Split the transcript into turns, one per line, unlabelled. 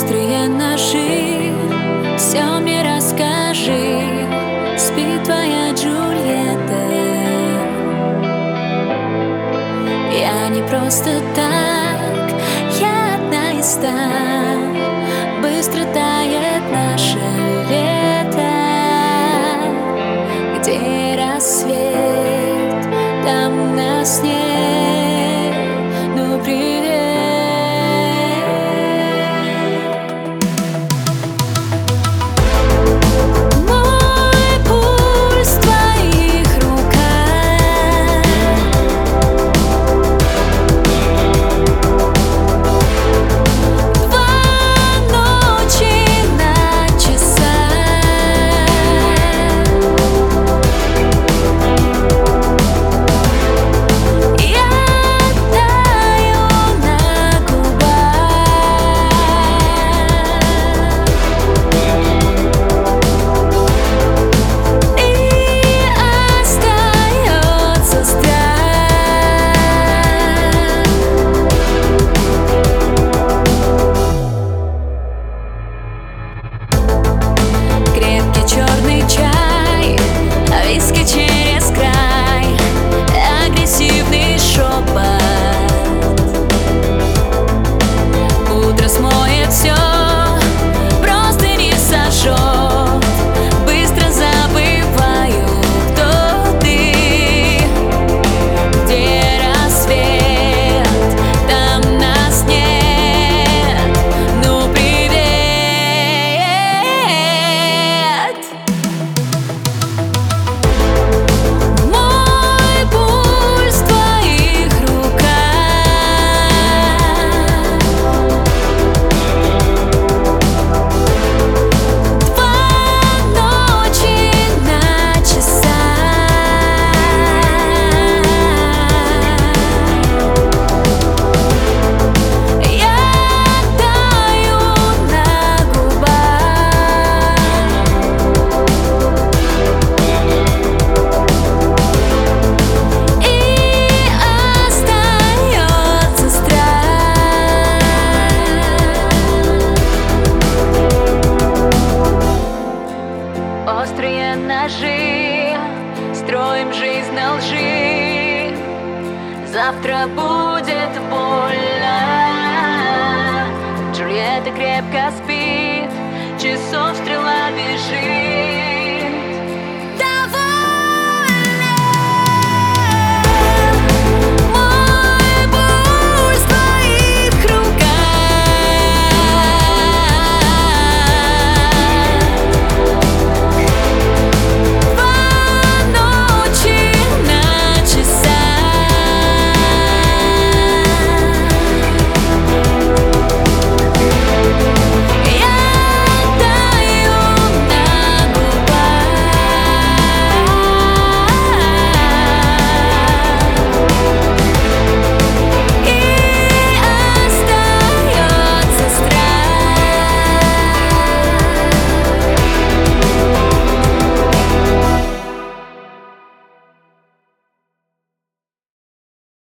Острые ножи, все мне расскажи. Спит твоя Джульетта. Я не просто так, я одна из ста. Быстро тает наше лето. Где рассвет, там нас нет. Ну привет. Черный чай, виски через край, агрессивный шепот. Утро смоет все, просто не сожжет. Быстро забываю, кто ты. Где рассвет, там нас нет. Ну привет. Острые ножи, строим жизнь на лжи. Завтра будет больно. Джульетта крепко спит, часов стрела бежит.